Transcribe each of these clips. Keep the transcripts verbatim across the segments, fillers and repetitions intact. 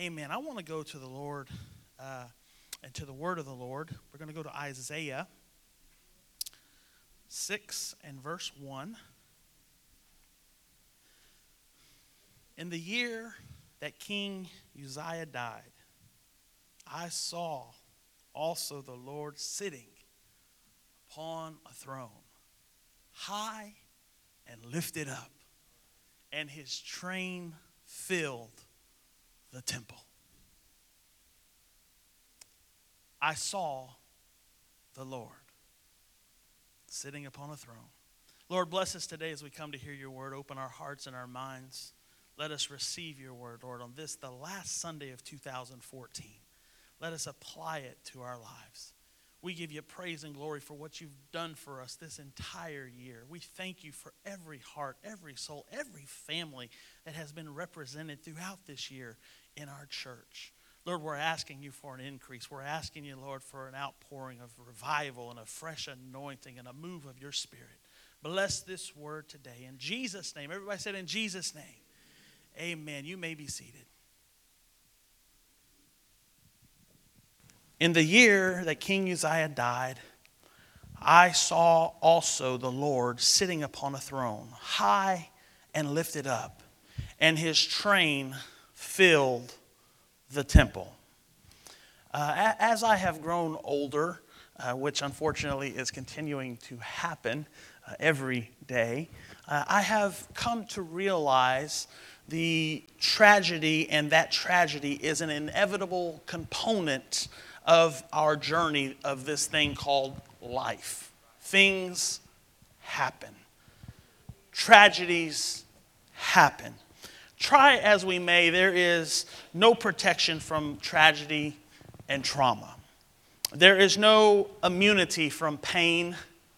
Amen. I want to go to the Lord uh, and to the word of the Lord. We're going to go to Isaiah six and verse one. In the year that King Uzziah died, I saw also the Lord sitting upon a throne, high and lifted up, and his train filled the temple. I saw the Lord sitting upon a throne. Lord, bless us today as we come to hear your word. Open our hearts and our minds. Let us receive your word, Lord, on this, the last Sunday of two thousand fourteen. Let us apply it to our lives. We give you praise and glory for what you've done for us this entire year. We thank you for every heart, every soul, every family that has been represented throughout this year in our church. Lord, we're asking you for an increase. We're asking you, Lord, for an outpouring of revival and a fresh anointing and a move of your Spirit. Bless this word today. In Jesus' name. Everybody said in Jesus' name. Amen. You may be seated. In the year that King Uzziah died, I saw also the Lord sitting upon a throne, high and lifted up, and his train filled the temple. Uh, as I have grown older, uh, which unfortunately is continuing to happen uh, every day, uh, I have come to realize the tragedy, and that tragedy is an inevitable component of our journey of this thing called life. Things happen. Tragedies happen. Try as we may, there is no protection from tragedy and trauma. There is no immunity from pain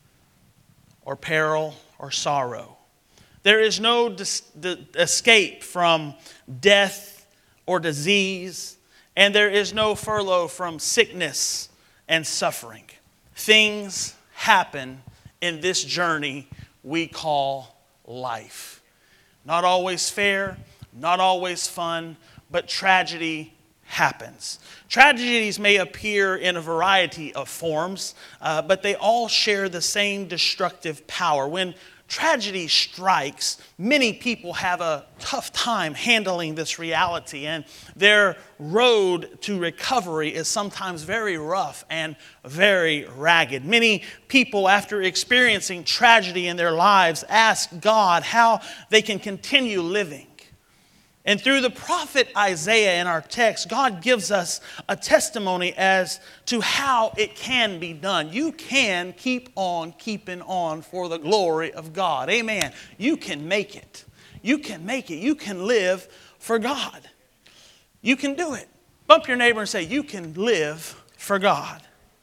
or peril or sorrow. There is no dis- the escape from death or disease, and there is no furlough from sickness and suffering. Things happen in this journey we call life. Not always fair, not always fun, but tragedy happens. Tragedies may appear in a variety of forms, uh, but they all share the same destructive power. When tragedy strikes, many people have a tough time handling this reality, and their road to recovery is sometimes very rough and very ragged. Many people, after experiencing tragedy in their lives, ask God how they can continue living. And through the prophet Isaiah in our text, God gives us a testimony as to how it can be done. You can keep on keeping on for the glory of God. Amen. You can make it. You can make it. You can live for God. You can do it. Bump your neighbor and say, you can live for God.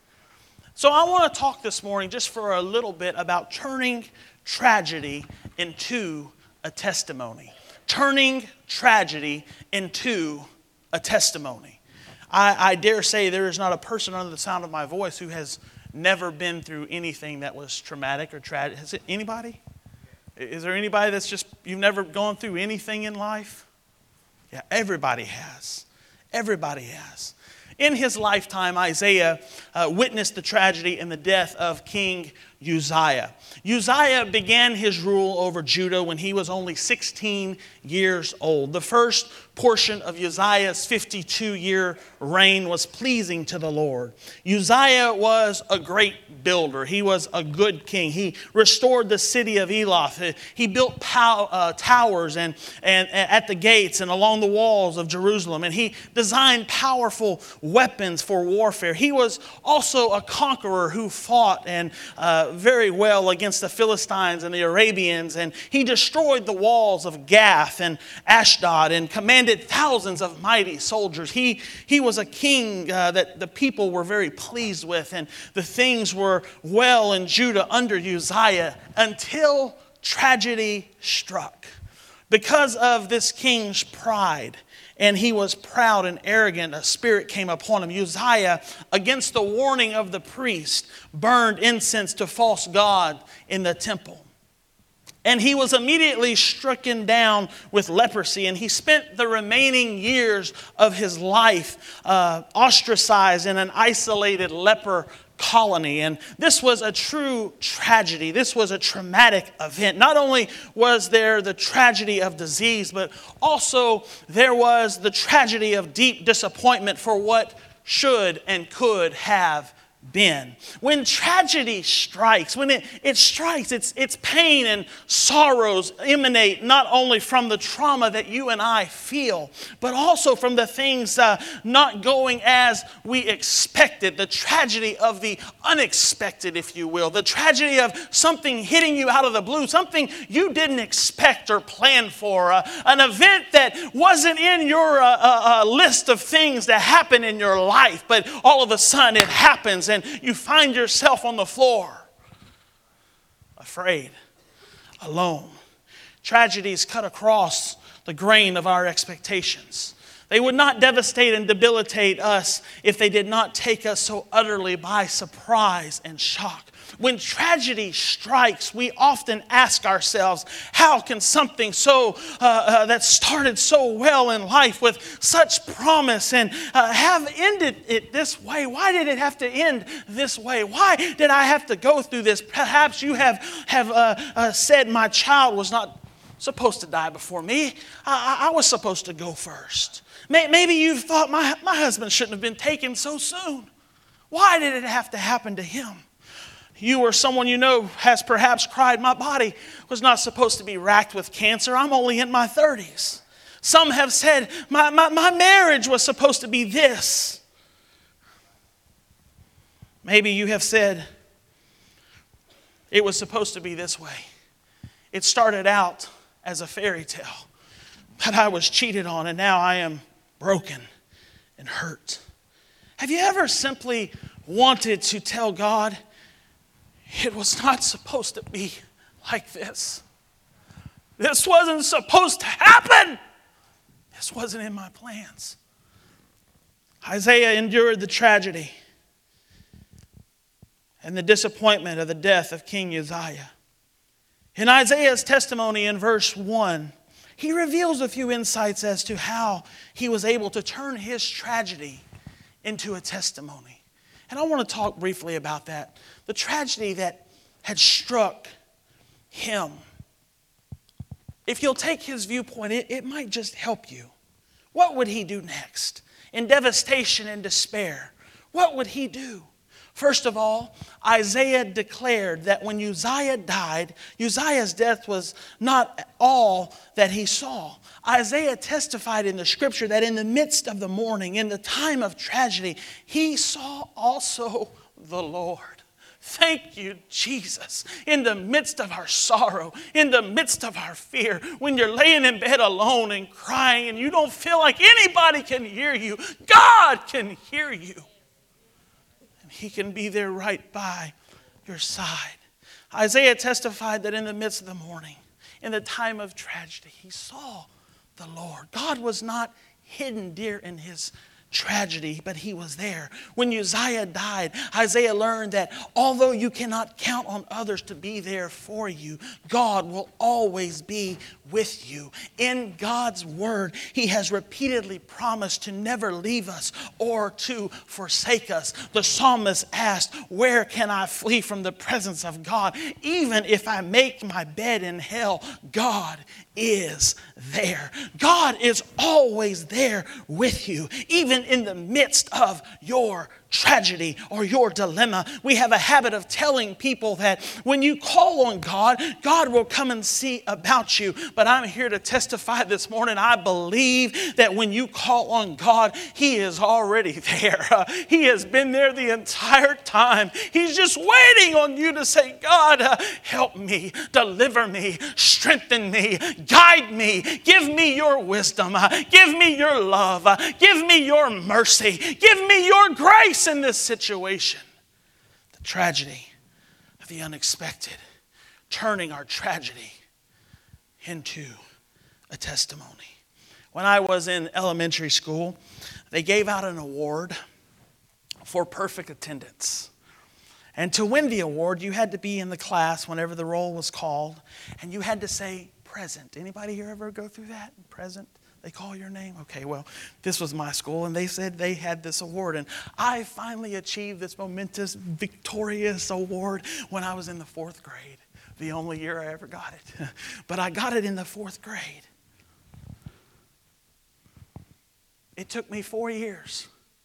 So I want to talk this morning just for a little bit about turning tragedy into a testimony. Turning tragedy into a testimony. I, I dare say there is not a person under the sound of my voice who has never been through anything that was traumatic or tragic. Has it anybody? Is there anybody that's just, you've never gone through anything in life? Yeah, everybody has. Everybody has. In his lifetime, Isaiah uh, witnessed the tragedy and the death of King Uzziah. Uzziah began his rule over Judah when he was only sixteen years old. The first portion of Uzziah's fifty-two-year reign was pleasing to the Lord. Uzziah was a great builder. He was a good king. He restored the city of Eloth. He built pow- uh, towers and, and, and at the gates and along the walls of Jerusalem. And he designed powerful weapons for warfare. He was also a conqueror who fought and uh, very well against the Philistines and the Arabians. And he destroyed the walls of Gath and Ashdod and commanded thousands of mighty soldiers. He, he was a king uh, that the people were very pleased with, and the things were well in Judah under Uzziah until tragedy struck. Because of this king's pride, and he was proud and arrogant, a spirit came upon him. Uzziah, against the warning of the priest, burned incense to false god in the temple. And he was immediately stricken down with leprosy, and he spent the remaining years of his life uh, ostracized in an isolated leper colony. And this was a true tragedy. This was a traumatic event. Not only was there the tragedy of disease, but also there was the tragedy of deep disappointment for what should and could have been. When tragedy strikes, when it, it strikes, its, its pain and sorrows emanate not only from the trauma that you and I feel, but also from the things uh, not going as we expected. The tragedy of the unexpected, if you will. The tragedy of something hitting you out of the blue, something you didn't expect or plan for. Uh, an event that wasn't in your uh, uh, uh, list of things that happen in your life, but all of a sudden it happens. And you find yourself on the floor, afraid, alone. Tragedies cut across the grain of our expectations. They would not devastate and debilitate us if they did not take us so utterly by surprise and shock. When tragedy strikes, we often ask ourselves, how can something so uh, uh, that started so well in life with such promise and uh, have ended it this way? Why did it have to end this way? Why did I have to go through this? Perhaps you have, have uh, uh, said, my child was not supposed to die before me. I, I was supposed to go first. Maybe you've thought, my, my husband shouldn't have been taken so soon. Why did it have to happen to him? You or someone you know has perhaps cried, my body was not supposed to be racked with cancer. I'm only in my thirties. Some have said, my, my, my marriage was supposed to be this. Maybe you have said, it was supposed to be this way. It started out as a fairy tale, but I was cheated on and now I am broken and hurt. Have you ever simply wanted to tell God, it was not supposed to be like this. This wasn't supposed to happen. This wasn't in my plans. Isaiah endured the tragedy and the disappointment of the death of King Uzziah. In Isaiah's testimony in verse one, he reveals a few insights as to how he was able to turn his tragedy into a testimony. And I want to talk briefly about that. The tragedy that had struck him. If you'll take his viewpoint, it, it might just help you. What would he do next? In devastation and despair, what would he do? First of all, Isaiah declared that when Uzziah died, Uzziah's death was not all that he saw. Isaiah testified in the scripture that in the midst of the mourning, in the time of tragedy, he saw also the Lord. Thank you, Jesus. In the midst of our sorrow, in the midst of our fear, when you're laying in bed alone and crying and you don't feel like anybody can hear you, God can hear you. He can be there right by your side. Isaiah testified that in the midst of the mourning, in the time of tragedy, he saw the Lord. God was not hidden dear in his tragedy, but he was there. When Uzziah died, Isaiah learned that although you cannot count on others to be there for you, God will always be with you. In God's word, he has repeatedly promised to never leave us or to forsake us. The psalmist asked, where can I flee from the presence of God? Even if I make my bed in hell, God is there. God is always there with you, even in the midst of your tragedy or your dilemma. We have a habit of telling people that when you call on God, God will come and see about you. But I'm here to testify this morning, I believe that when you call on God, he is already there. Uh, he has been there the entire time. He's just waiting on you to say, God, uh, help me, deliver me, strengthen me, guide me, give me your wisdom, uh, give me your love, uh, give me your mercy, give me your grace in this situation. The tragedy of the unexpected, turning our tragedy into a testimony. When I was in elementary school, they gave out an award for perfect attendance. And to win the award, you had to be in the class whenever the roll was called, and you had to say present. Anybody here ever go through that? Present? They call your name? Okay, well, this was my school, and they said they had this award. And I finally achieved this momentous, victorious award when I was in the fourth grade. The only year I ever got it. But I got it in the fourth grade. It took me four years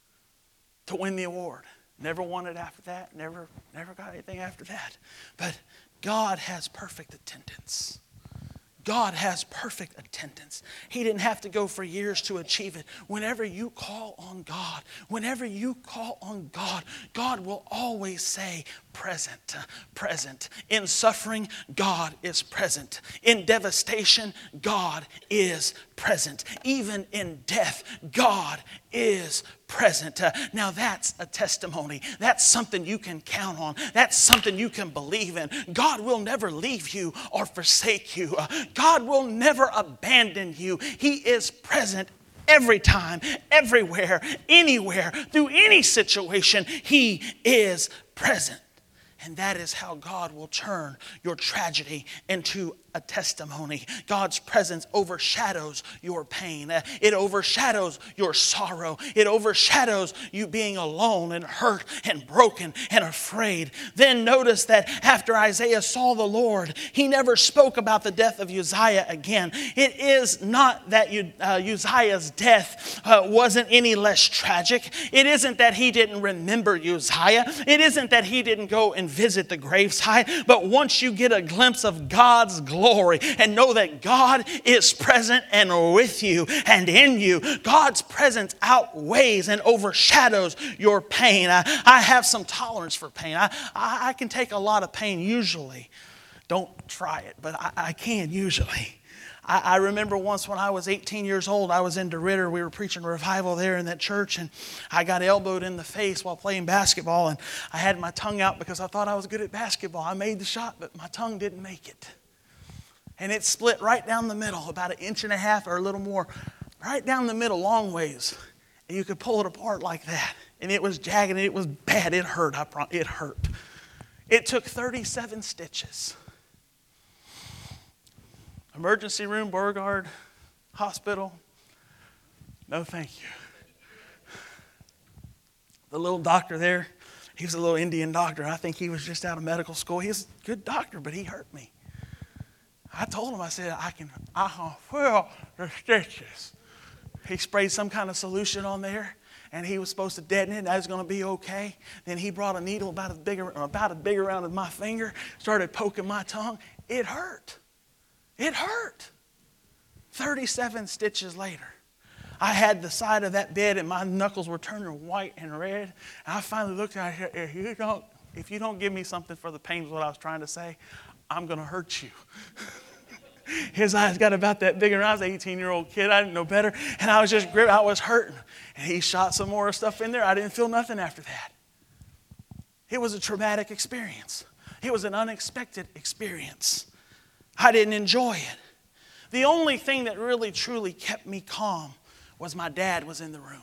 to win the award. Never won it after that. Never, never got anything after that. But God has perfect attendance. God has perfect attendance. He didn't have to go for years to achieve it. Whenever you call on God, whenever you call on God, God will always say, present, present. In suffering, God is present. In devastation, God is present. Even in death, God is present. Uh, now that's a testimony. That's something you can count on. That's something you can believe in. God will never leave you or forsake you. Uh, God will never abandon you. He is present every time, everywhere, anywhere, through any situation. He is present. And that is how God will turn your tragedy into a testimony. God's presence overshadows your pain. It overshadows your sorrow. It overshadows you being alone and hurt and broken and afraid. Then notice that after Isaiah saw the Lord, he never spoke about the death of Uzziah again. It is not that uh, Uzziah's death uh, wasn't any less tragic. It isn't that he didn't remember Uzziah. It isn't that he didn't go and visit the gravesite. But once you get a glimpse of God's glory, Glory and know that God is present and with you and in you. God's presence outweighs and overshadows your pain. I, I have some tolerance for pain. I, I, I can take a lot of pain usually. Don't try it, but I, I can usually. I, I remember once when I was eighteen years old, I was in DeRidder. We were preaching revival there in that church, and I got elbowed in the face while playing basketball, and I had my tongue out because I thought I was good at basketball. I made the shot, but my tongue didn't make it. And it split right down the middle, about an inch and a half or a little more, right down the middle, long ways. And you could pull it apart like that. And it was jagged and it was bad. It hurt. I promise. It hurt. It took thirty-seven stitches. Emergency room, Beauregard Hospital. No, thank you. The little doctor there, he was a little Indian doctor. I think he was just out of medical school. He was a good doctor, but he hurt me. I told him, I said, I can, I can feel the stitches. He sprayed some kind of solution on there, and he was supposed to deaden it, and I was going to be okay. Then he brought a needle about as big, about as big around as my finger, started poking my tongue. It hurt. It hurt. thirty-seven stitches later, I had the side of that bed, and my knuckles were turning white and red. And I finally looked at it. If you don't, if you don't give me something for the pain, is what I was trying to say, I'm going to hurt you. His eyes got about that big, and I was an eighteen-year-old kid. I didn't know better, and I was just gripped. I was hurting. And he shot some more stuff in there. I didn't feel nothing after that. It was a traumatic experience. It was an unexpected experience. I didn't enjoy it. The only thing that really, truly kept me calm was my dad was in the room.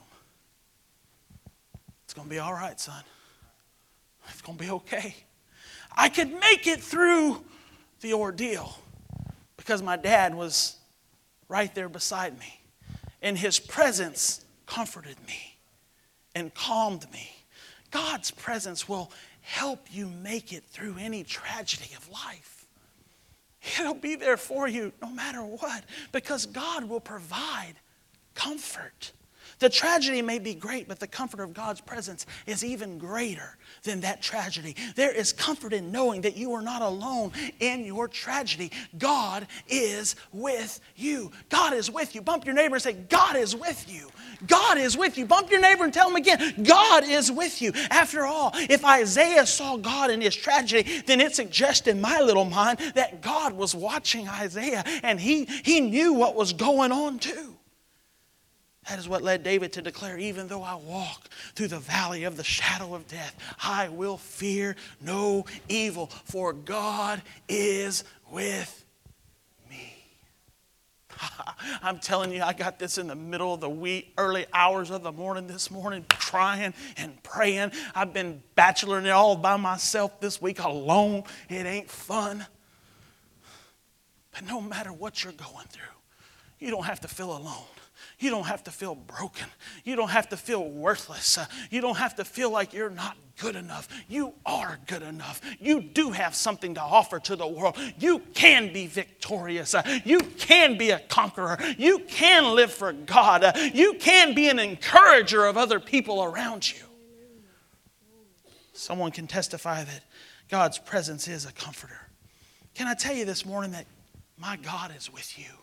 It's going to be all right, son. It's going to be okay. I could make it through the ordeal because my dad was right there beside me. And his presence comforted me and calmed me. God's presence will help you make it through any tragedy of life. It'll be there for you no matter what, because God will provide comfort. The tragedy may be great, but the comfort of God's presence is even greater than that tragedy. There is comfort in knowing that you are not alone in your tragedy. God is with you. God is with you. Bump your neighbor and say, God is with you. God is with you. Bump your neighbor and tell him again, God is with you. After all, if Isaiah saw God in his tragedy, then it suggests in my little mind that God was watching Isaiah and he, he knew what was going on too. That is what led David to declare, even though I walk through the valley of the shadow of death, I will fear no evil, for God is with me. I'm telling you, I got this in the middle of the week, early hours of the morning this morning, crying and praying. I've been bacheloring it all by myself this week alone. It ain't fun. But no matter what you're going through, you don't have to feel alone. You don't have to feel broken. You don't have to feel worthless. Uh, you don't have to feel like you're not good enough. You are good enough. You do have something to offer to the world. You can be victorious. Uh, you can be a conqueror. You can live for God. Uh, you can be an encourager of other people around you. Someone can testify that God's presence is a comforter. Can I tell you this morning that my God is with you?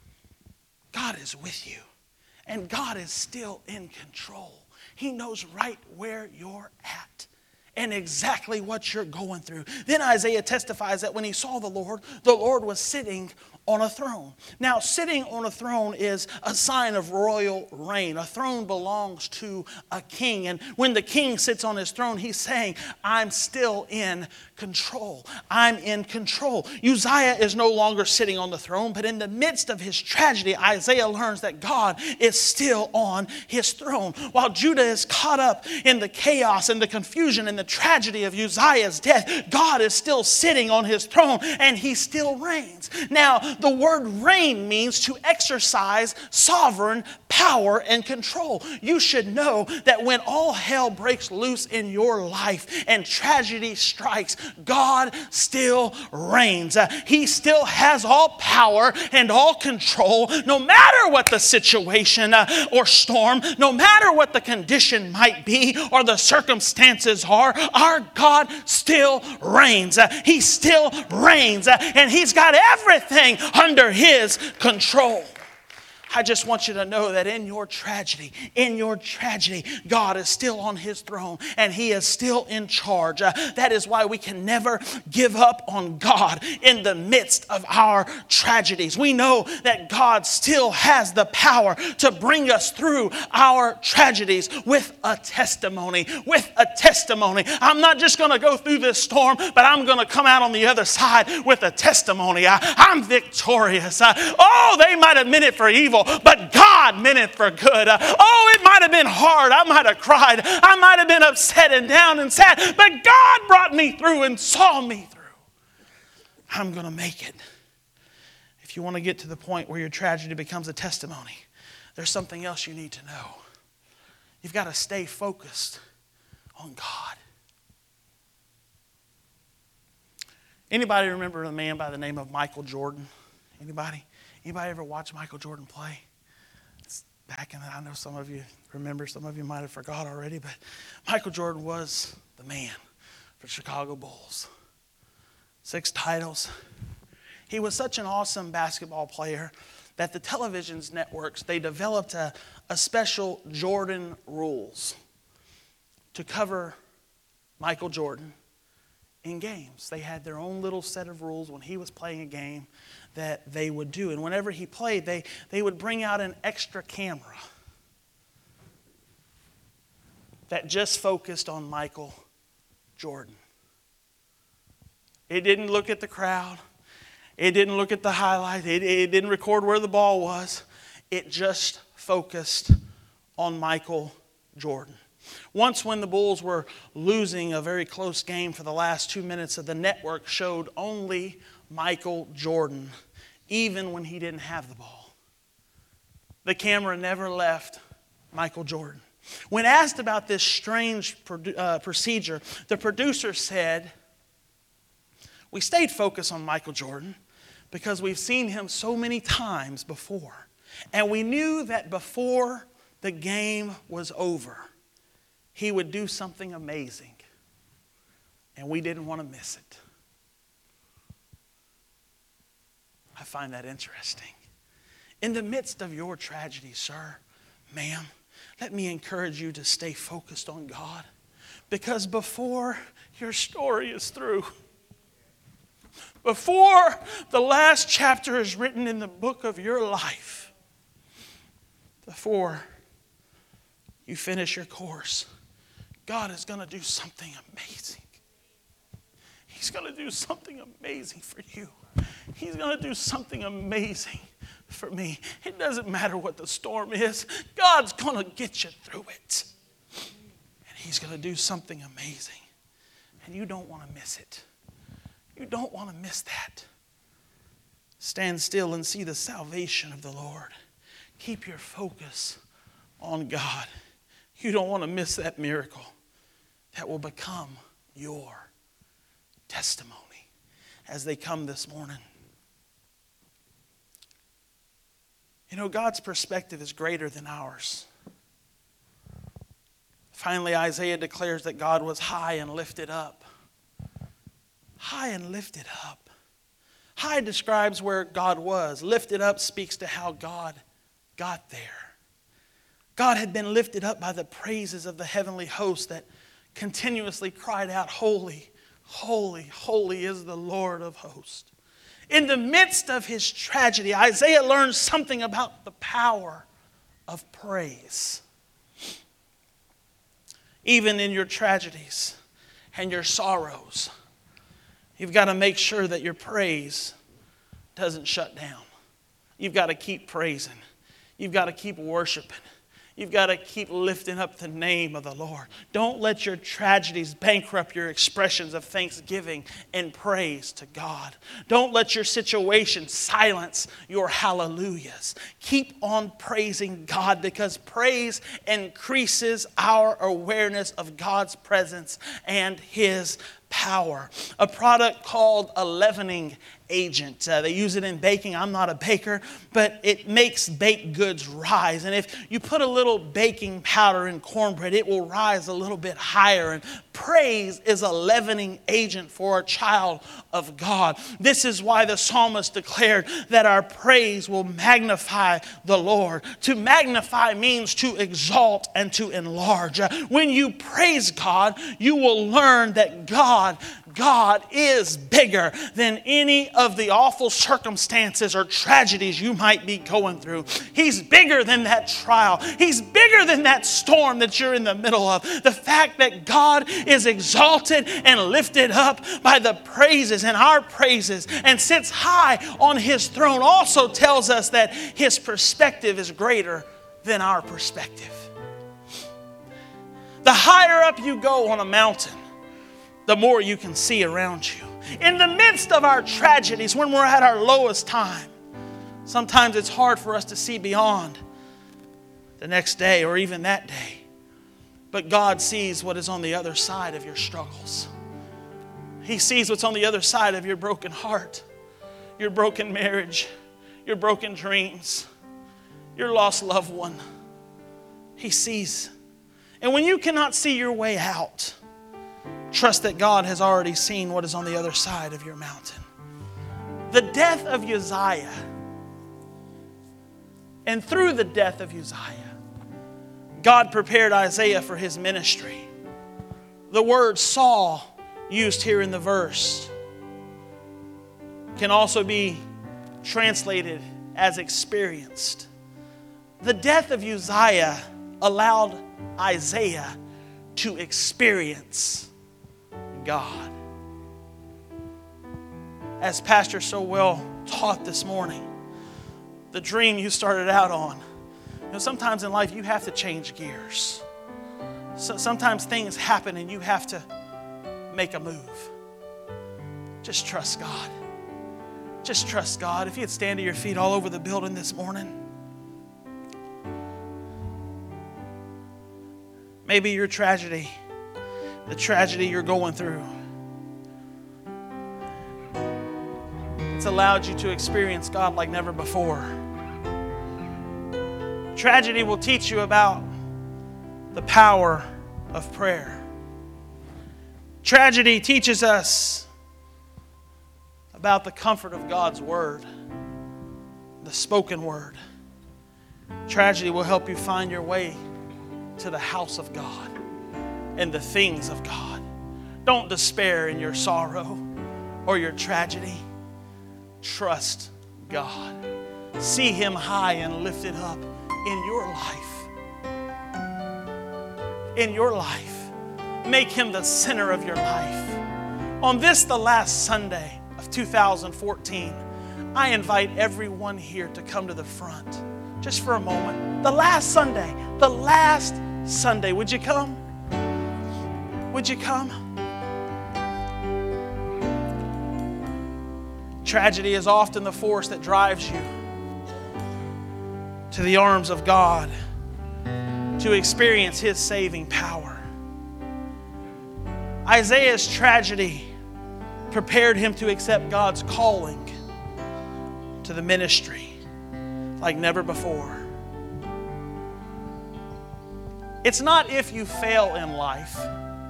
God is with you. And God is still in control. He knows right where you're at and exactly what you're going through. Then Isaiah testifies that when he saw the Lord, the Lord was sitting on a throne. Now, sitting on a throne is a sign of royal reign. A throne belongs to a king. And when the king sits on his throne, he's saying, I'm still in control. I'm in control. Uzziah is no longer sitting on the throne, but in the midst of his tragedy, Isaiah learns that God is still on his throne. While Judah is caught up in the chaos and the confusion and the tragedy of Uzziah's death, God is still sitting on his throne and he still reigns. Now, the word reign means to exercise sovereign power and control. You should know that when all hell breaks loose in your life and tragedy strikes, God still reigns. Uh, he still has all power and all control, no matter what the situation uh, or storm, no matter what the condition might be or the circumstances are, our God still reigns. Uh, he still reigns, uh, and he's got everything under his control. I just want you to know that in your tragedy, in your tragedy, God is still on his throne and he is still in charge. Uh, that is why we can never give up on God in the midst of our tragedies. We know that God still has the power to bring us through our tragedies with a testimony, with a testimony. I'm not just going to go through this storm, but I'm going to come out on the other side with a testimony. I, I'm victorious. Uh, oh, they might have meant it for evil, but God meant it for good. Uh, oh, it might have been hard. I might have cried. I might have been upset and down and sad, but God brought me through and saw me through. I'm going to make it. If you want to get to the point where your tragedy becomes a testimony, there's something else you need to know. You've got to stay focused on God. Anybody remember a man by the name of Michael Jordan? Anybody? Anybody ever watch Michael Jordan play? It's back in the, I know some of you remember, some of you might have forgot already, but Michael Jordan was the man for the Chicago Bulls. Six titles. He was such an awesome basketball player that the television networks, they developed a, a special Jordan rules to cover Michael Jordan in games. They had their own little set of rules when he was playing a game that they would do. And whenever he played, they, they would bring out an extra camera that just focused on Michael Jordan. It didn't look at the crowd. It didn't look at the highlight. It, it didn't record where the ball was. It just focused on Michael Jordan. Once when the Bulls were losing a very close game for the last two minutes of the network showed only Michael Jordan, even when he didn't have the ball. The camera never left Michael Jordan. When asked about this strange uh, procedure, the producer said, "We stayed focused on Michael Jordan because we've seen him so many times before. And we knew that before the game was over, he would do something amazing. And we didn't want to miss it." I find that interesting. In the midst of your tragedy, sir, ma'am, let me encourage you to stay focused on God. Because before your story is through, before the last chapter is written in the book of your life, before you finish your course, God is going to do something amazing. He's going to do something amazing for you. He's going to do something amazing for me. It doesn't matter what the storm is. God's going to get you through it. And he's going to do something amazing. And you don't want to miss it. You don't want to miss that. Stand still and see the salvation of the Lord. Keep your focus on God. You don't want to miss that miracle that will become your testimony as they come this morning. You know, God's perspective is greater than ours. Finally, Isaiah declares that God was high and lifted up. High and lifted up. High describes where God was. Lifted up speaks to how God got there. God had been lifted up by the praises of the heavenly host that continuously cried out, holy, holy, holy is the Lord of hosts. In the midst of his tragedy, Isaiah learns something about the power of praise. Even in your tragedies and your sorrows, you've got to make sure that your praise doesn't shut down. You've got to keep praising. You've got to keep worshiping. You've got to keep lifting up the name of the Lord. Don't let your tragedies bankrupt your expressions of thanksgiving and praise to God. Don't let your situation silence your hallelujahs. Keep on praising God, because praise increases our awareness of God's presence and his power. A product called a leavening agent. Uh, they use it in baking. I'm not a baker, but it makes baked goods rise. And if you put a little baking powder in cornbread, it will rise a little bit higher. And praise is a leavening agent for a child of God. This is why the psalmist declared that our praise will magnify the Lord. To magnify means to exalt and to enlarge. Uh, when you praise God, you will learn that God, God is bigger than any of the awful circumstances or tragedies you might be going through. He's bigger than that trial. He's bigger than that storm that you're in the middle of. The fact that God is exalted and lifted up by the praises and our praises and sits high on his throne also tells us that his perspective is greater than our perspective. The higher up you go on a mountain, the more you can see around you. In the midst of our tragedies, when we're at our lowest time, sometimes it's hard for us to see beyond the next day or even that day. But God sees what is on the other side of your struggles. He sees what's on the other side of your broken heart, your broken marriage, your broken dreams, your lost loved one. He sees. And when you cannot see your way out, trust that God has already seen what is on the other side of your mountain. The death of Uzziah, and through the death of Uzziah, God prepared Isaiah for his ministry. The word Saul, used here in the verse, can also be translated as experienced. The death of Uzziah allowed Isaiah to experience God. As Pastor so well taught this morning, the dream you started out on, you know, sometimes in life you have to change gears. So sometimes things happen and you have to make a move. Just trust God. Just trust God. If you'd stand to your feet all over the building this morning. Maybe your tragedy, the tragedy you're going through, it's allowed you to experience God like never before. Tragedy will teach you about the power of prayer. Tragedy teaches us about the comfort of God's word, the spoken word. Tragedy will help you find your way to the house of God and the things of God. Don't despair in your sorrow or your tragedy. Trust God. See him high and lifted up in your life. In your life. Make him the center of your life. On this, the last Sunday of two thousand fourteen, I invite everyone here to come to the front just for a moment. The last Sunday, the last Sunday. Would you come? Would you come? Tragedy is often the force that drives you to the arms of God to experience His saving power. Isaiah's tragedy prepared him to accept God's calling to the ministry like never before. It's not if you fail in life,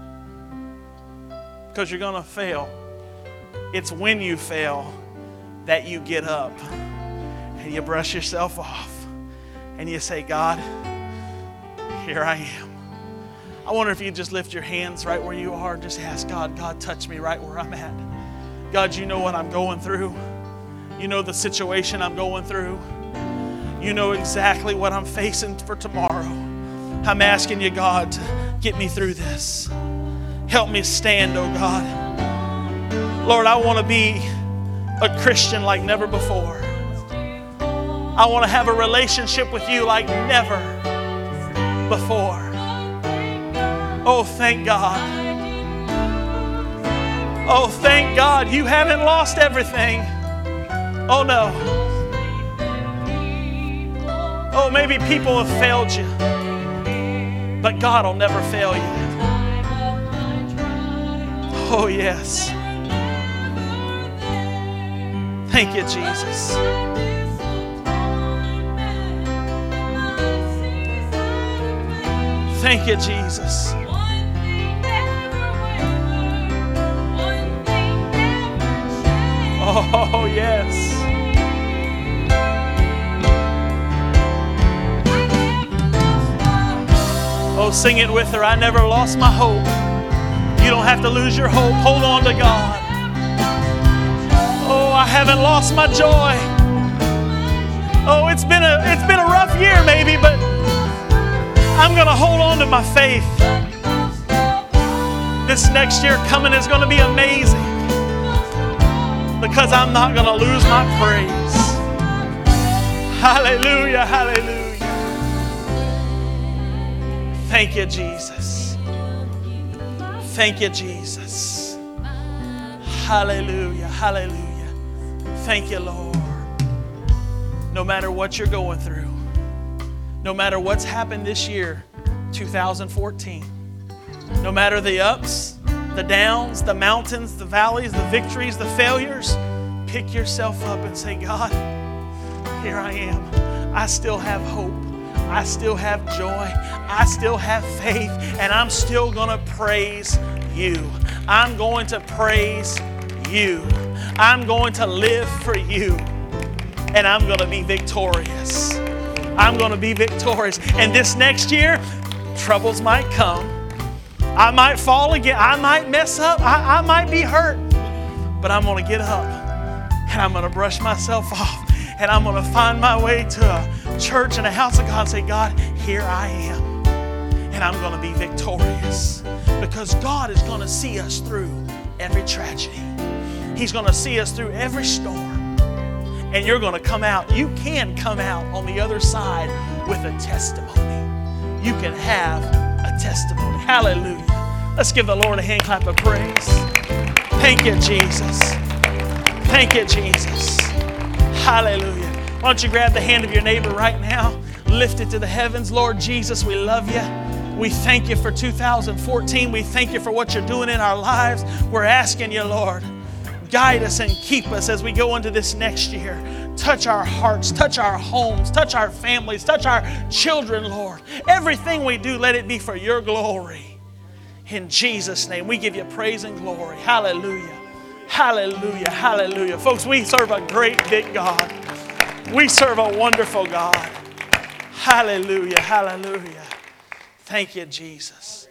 because you're going to fail. It's when you fail that you get up and you brush yourself off and you say, God, here I am. I wonder if you just lift your hands right where you are and just ask God, God, touch me right where I'm at. God, you know what I'm going through. You know the situation I'm going through. You know exactly what I'm facing for tomorrow. I'm asking you, God, to get me through this. Help me stand, oh God. Lord, I want to be a Christian like never before. I want to have a relationship with you like never before. Oh, thank God. Oh, thank God you haven't lost everything. Oh, no. Oh, maybe people have failed you, but God will never fail you. Oh, yes. Thank you, Jesus. Thank you, Jesus. Oh, yes. Oh, sing it with her. I never lost my hope. You don't have to lose your hope. Hold on to God. Oh, I haven't lost my joy. Oh, it's been a it's been a rough year maybe, but I'm going to hold on to my faith. This next year coming is going to be amazing because I'm not going to lose my praise. Hallelujah, hallelujah. Thank you, Jesus. Thank you, Jesus. Hallelujah, hallelujah. Thank you, Lord. No matter what you're going through, no matter what's happened this year, two thousand fourteen, no matter the ups, the downs, the mountains, the valleys, the victories, the failures, pick yourself up and say, God, here I am. I still have hope. I still have joy. I still have faith. And I'm still going to praise you. I'm going to praise you. I'm going to live for you. And I'm going to be victorious. I'm going to be victorious. And this next year, troubles might come. I might fall again. I might mess up. I, I might be hurt. But I'm going to get up. And I'm going to brush myself off. And I'm going to find my way to a church and a house of God and say, God, here I am. And I'm going to be victorious. Because God is going to see us through every tragedy. He's going to see us through every storm. And you're going to come out. You can come out on the other side with a testimony. You can have a testimony. Hallelujah. Let's give the Lord a hand clap of praise. Thank you, Jesus. Thank you, Jesus. Hallelujah. Why don't you grab the hand of your neighbor right now, lift it to the heavens. Lord Jesus, we love you. We thank you for two thousand fourteen. We thank you for what you're doing in our lives. We're asking you, Lord, guide us and keep us as we go into this next year. Touch our hearts, touch our homes, touch our families, touch our children, Lord. Everything we do, let it be for your glory. In Jesus' name, we give you praise and glory. Hallelujah. Hallelujah. Hallelujah. Folks, we serve a great big God. We serve a wonderful God. Hallelujah. Hallelujah. Thank you, Jesus.